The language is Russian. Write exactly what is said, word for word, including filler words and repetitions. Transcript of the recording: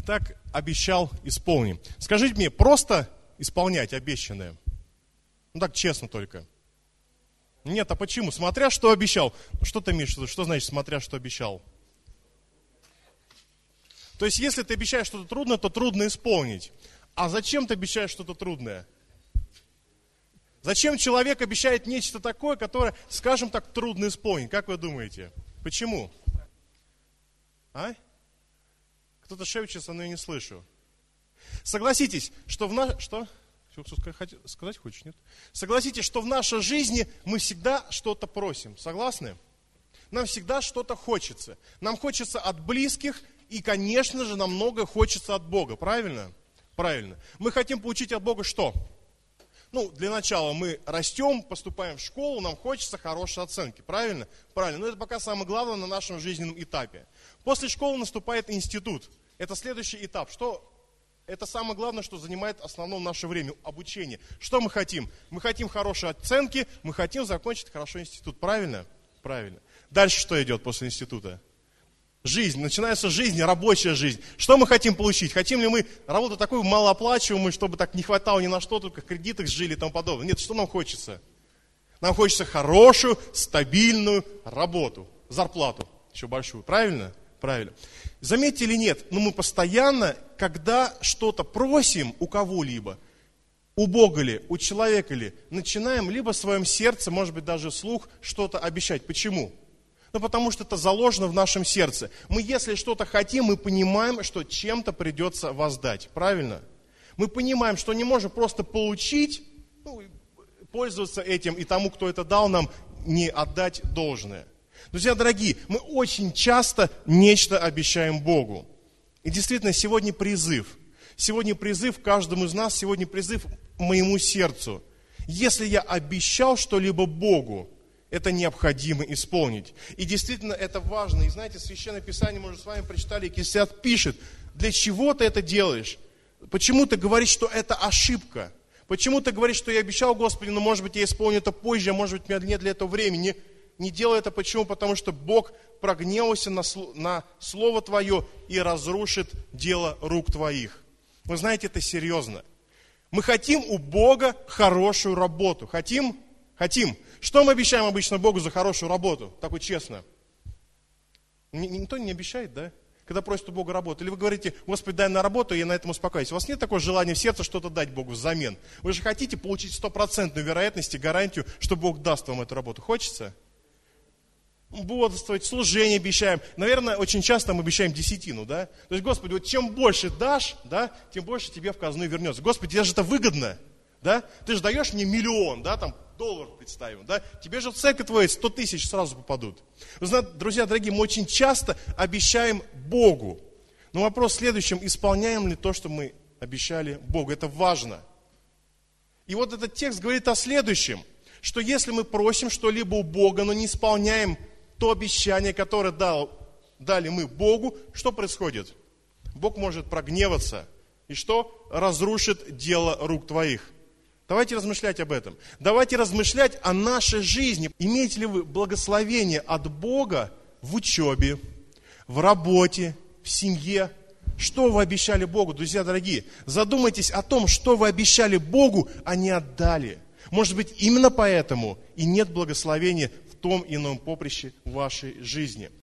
Итак, обещал, исполним. Скажите мне, просто исполнять обещанное? Ну так честно только. Нет, а почему? Смотря что обещал. Что ты имеешь в виду? Что значит смотря что обещал? То есть, если ты обещаешь что-то трудное, то трудно исполнить. А зачем ты обещаешь что-то трудное? Зачем человек обещает нечто такое, которое, скажем так, трудно исполнить? Как вы думаете? Почему? А? Кто-то шепчется, но я не слышу. Согласитесь, что в наш... Что? Сказать хочешь, нет? Согласитесь, что в нашей жизни мы всегда что-то просим. Согласны? Нам всегда что-то хочется. Нам хочется от близких, и, конечно же, нам много хочется от Бога. Правильно? Правильно. Мы хотим получить от Бога что? Ну, для начала мы растем, поступаем в школу, нам хочется хорошей оценки. Правильно? Правильно. Но это пока самое главное на нашем жизненном этапе. После школы наступает институт. Это следующий этап. Что? Это самое главное, что занимает основное наше время, обучение. Что мы хотим? Мы хотим хорошие оценки, мы хотим закончить хорошо институт. Правильно? Правильно. Дальше что идет после института? Жизнь. Начинается жизнь, рабочая жизнь. Что мы хотим получить? Хотим ли мы работу такую малооплачиваемую, чтобы так не хватало ни на что, только в кредитах жили и тому подобное? Нет, что нам хочется? Нам хочется хорошую, стабильную работу, зарплату еще большую. Правильно? Правильно. Заметьте или нет, но мы постоянно, когда что-то просим у кого-либо, у Бога ли, у человека ли, начинаем либо в своем сердце, может быть даже вслух, что-то обещать. Почему? Ну, потому что это заложено в нашем сердце. Мы, если что-то хотим, мы понимаем, что чем-то придется воздать. Правильно? Мы понимаем, что не можем просто получить, ну, пользоваться этим, и тому, кто это дал нам, не отдать должное. Друзья дорогие, мы очень часто нечто обещаем Богу. И действительно, сегодня призыв. Сегодня призыв каждому из нас, сегодня призыв моему сердцу. Если я обещал что-либо Богу, это необходимо исполнить. И действительно, это важно. И знаете, Священное Писание, мы уже с вами прочитали, Екклесиаст пишет, для чего ты это делаешь? Почему ты говоришь, что это ошибка? Почему ты говоришь, что я обещал Господи, но может быть я исполню это позже, а может быть у меня нет для этого времени? Не делай это почему? Потому что Бог прогневался на, на Слово Твое и разрушит дело рук Твоих. Вы знаете, это серьезно. Мы хотим у Бога хорошую работу. Хотим? Хотим. Что мы обещаем обычно Богу за хорошую работу? Так вот честно. Никто не обещает, да? Когда просит у Бога работу. Или вы говорите, Господи, дай на работу, и я на этом успокоюсь. У вас нет такого желания в сердце что-то дать Богу взамен. Вы же хотите получить стопроцентную вероятность и гарантию, что Бог даст вам эту работу. Хочется? Бодрствовать, служение обещаем. Наверное, очень часто мы обещаем десятину, да? То есть, Господи, вот чем больше дашь, да, тем больше тебе в казну вернется. Господи, тебе же это выгодно, да? Ты же даешь мне миллион, да, там, доллар представим, да? Тебе же в церковь твоей сто тысяч сразу попадут. Вы знаете, друзья дорогие, мы очень часто обещаем Богу. Но вопрос в следующем, исполняем ли то, что мы обещали Богу? Это важно. И вот этот текст говорит о следующем, что если мы просим что-либо у Бога, но не исполняем то обещание, которое дал, дали мы Богу, что происходит? Бог может прогневаться. И что? Разрушит дело рук твоих. Давайте размышлять об этом. Давайте размышлять о нашей жизни. Имеете ли вы благословение от Бога в учебе, в работе, в семье? Что вы обещали Богу, друзья дорогие? Задумайтесь о том, что вы обещали Богу, а не отдали. Может быть, именно поэтому и нет благословения в том ином поприще вашей жизни.